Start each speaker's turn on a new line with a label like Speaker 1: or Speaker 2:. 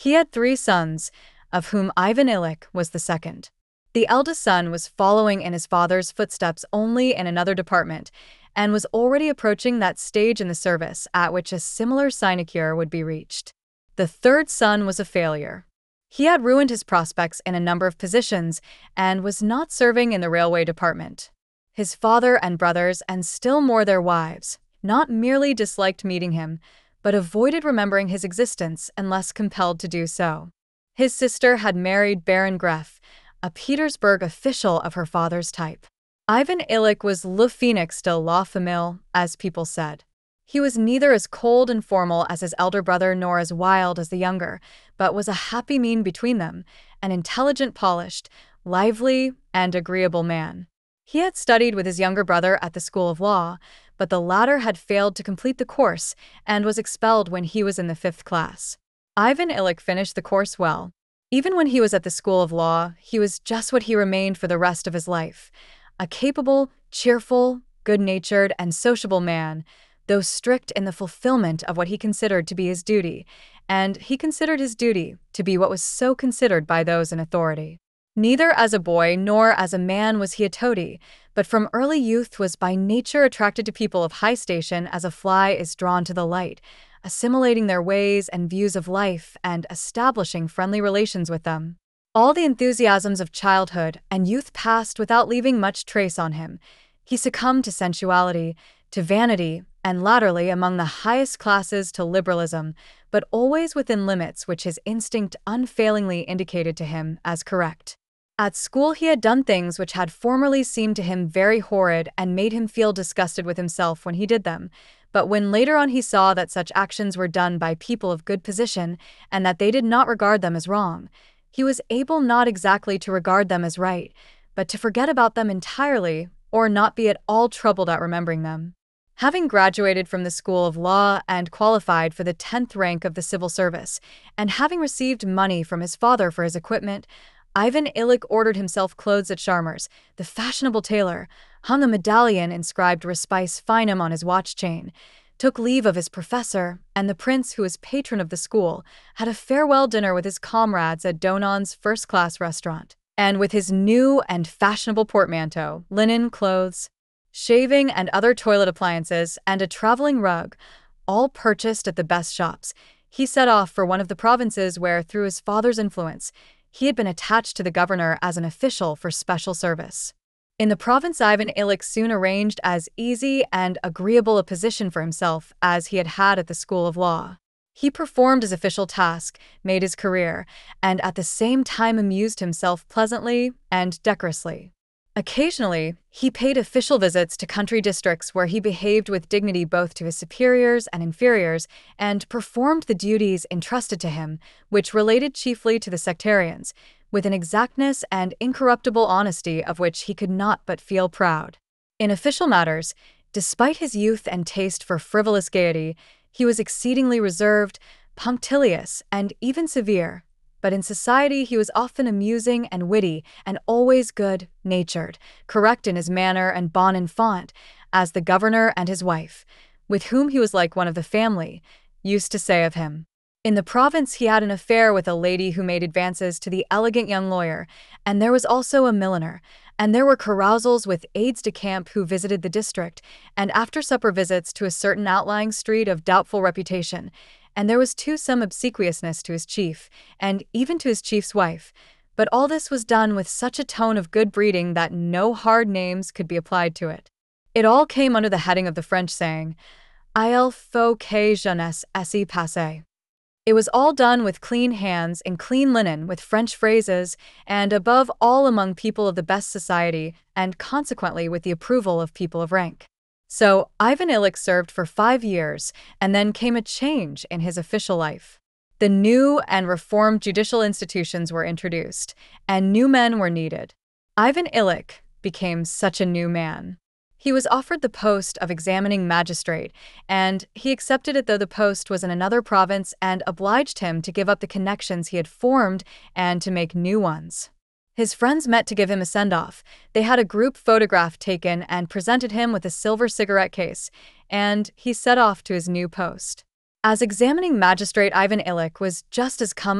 Speaker 1: He had 3 sons, of whom Ivan Ilyich was the second. The eldest son was following in his father's footsteps only in another department, and was already approaching that stage in the service at which a similar sinecure would be reached. The third son was a failure. He had ruined his prospects in a number of positions and was not serving in the railway department. His father and brothers, and still more their wives, not merely disliked meeting him, but avoided remembering his existence unless compelled to do so. His sister had married Baron Greff, a Petersburg official of her father's type. Ivan Ilyich was le phénix de la famille, as people said. He was neither as cold and formal as his elder brother nor as wild as the younger, but was a happy mean between them, an intelligent, polished, lively, and agreeable man. He had studied with his younger brother at the School of Law, but the latter had failed to complete the course and was expelled when he was in the 5th class. Ivan Ilyich finished the course well. Even when he was at the School of Law, he was just what he remained for the rest of his life, a capable, cheerful, good-natured, and sociable man, though strict in the fulfillment of what he considered to be his duty, and he considered his duty to be what was so considered by those in authority. Neither as a boy nor as a man was he a toady, but from early youth was by nature attracted to people of high station as a fly is drawn to the light, assimilating their ways and views of life and establishing friendly relations with them. All the enthusiasms of childhood and youth passed without leaving much trace on him. He succumbed to sensuality, to vanity, and latterly among the highest classes to liberalism, but always within limits which his instinct unfailingly indicated to him as correct. At school he had done things which had formerly seemed to him very horrid and made him feel disgusted with himself when he did them, but when later on he saw that such actions were done by people of good position and that they did not regard them as wrong, he was able not exactly to regard them as right, but to forget about them entirely or not be at all troubled at remembering them. Having graduated from the School of Law and qualified for the 10th rank of the civil service, and having received money from his father for his equipment, Ivan Ilyich ordered himself clothes at Charmers, the fashionable tailor, hung a medallion inscribed Respice Finum on his watch chain, took leave of his professor, and the prince, who was patron of the school, had a farewell dinner with his comrades at Donon's first-class restaurant. And with his new and fashionable portmanteau, linen, clothes, shaving and other toilet appliances, and a traveling rug, all purchased at the best shops, he set off for one of the provinces where, through his father's influence, he had been attached to the governor as an official for special service. In the province, Ivan Ilyich soon arranged as easy and agreeable a position for himself as he had had at the School of Law. He performed his official task, made his career, and at the same time amused himself pleasantly and decorously. Occasionally, he paid official visits to country districts where he behaved with dignity both to his superiors and inferiors and performed the duties entrusted to him, which related chiefly to the sectarians, with an exactness and incorruptible honesty of which he could not but feel proud. In official matters, despite his youth and taste for frivolous gaiety, he was exceedingly reserved, punctilious, and even severe, but in society he was often amusing and witty and always good-natured, correct in his manner and bon enfant, as the governor and his wife, with whom he was like one of the family, used to say of him. In the province he had an affair with a lady who made advances to the elegant young lawyer, and there was also a milliner, and there were carousals with aides-de-camp who visited the district, and after-supper visits to a certain outlying street of doubtful reputation, and there was too some obsequiousness to his chief, and even to his chief's wife, but all this was done with such a tone of good breeding that no hard names could be applied to it. It all came under the heading of the French saying, Il faut que jeunesse s'y passe. It was all done with clean hands in clean linen with French phrases, and above all among people of the best society, and consequently with the approval of people of rank. So Ivan Ilyich served for 5 years, and then came a change in his official life. The new and reformed judicial institutions were introduced, and new men were needed. Ivan Ilyich became such a new man. He was offered the post of examining magistrate, and he accepted it though the post was in another province and obliged him to give up the connections he had formed and to make new ones. His friends met to give him a send-off. They had a group photograph taken and presented him with a silver cigarette case, and he set off to his new post. As examining magistrate, Ivan Ilyich was just as